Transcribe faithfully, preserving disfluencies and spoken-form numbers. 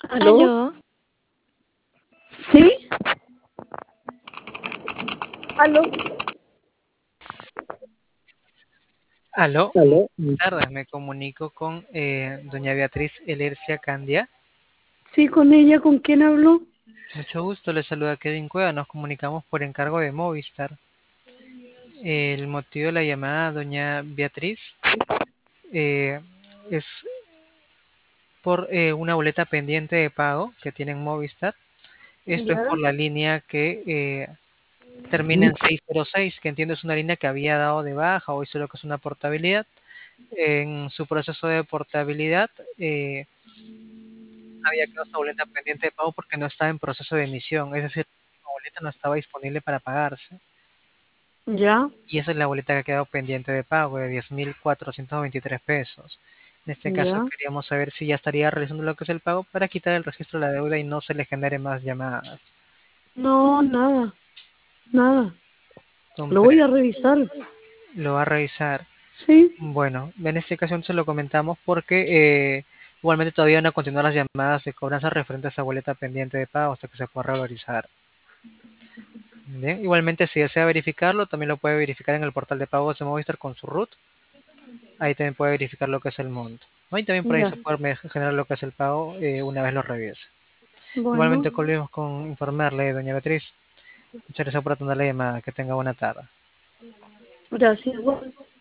¿Aló? Aló, ¿Sí? ¿Aló? aló, muy ¿Aló? buenas tardes. Me comunico con eh, doña Beatriz Elercia Candia. Sí, con ella, ¿con quién habló? Mucho gusto, le saluda Kevin Cueva. Nos comunicamos por encargo de Movistar. El motivo de la llamada, doña Beatriz, eh, es por eh, una boleta pendiente de pago que tienen Movistar. Esto es Ya, por la línea que eh, termina en seiscientos seis, que entiendo es una línea que había dado de baja o hizo lo que es una portabilidad. En su proceso de portabilidad, eh, había quedado esta boleta pendiente de pago porque no estaba en proceso de emisión, es decir, la boleta no estaba disponible para pagarse. ya, Y esa es la boleta que ha quedado pendiente de pago de diez mil cuatrocientos veintitrés pesos. En este caso ya. queríamos saber si ya estaría realizando lo que es el pago para quitar el registro de la deuda y no se le genere más llamadas. No, nada, nada. Lo voy a Comprendo. revisar. Lo va a revisar. Sí, Bueno, en esta ocasión se lo comentamos porque eh, igualmente todavía van a continuar las llamadas de cobranza referente a esa boleta pendiente de pago hasta que se pueda revalorizar. Bien, igualmente si desea verificarlo, también lo puede verificar en el portal de pagos de Movistar con su RUT. Ahí también puede verificar lo que es el monto, ¿no? Y también por ahí ya. se puede generar lo que es el pago eh, una vez lo reviese. Bueno, Igualmente volvemos con informarle, doña Beatriz. Muchas gracias por atender la llamada. Que tenga buena tarde. gracias.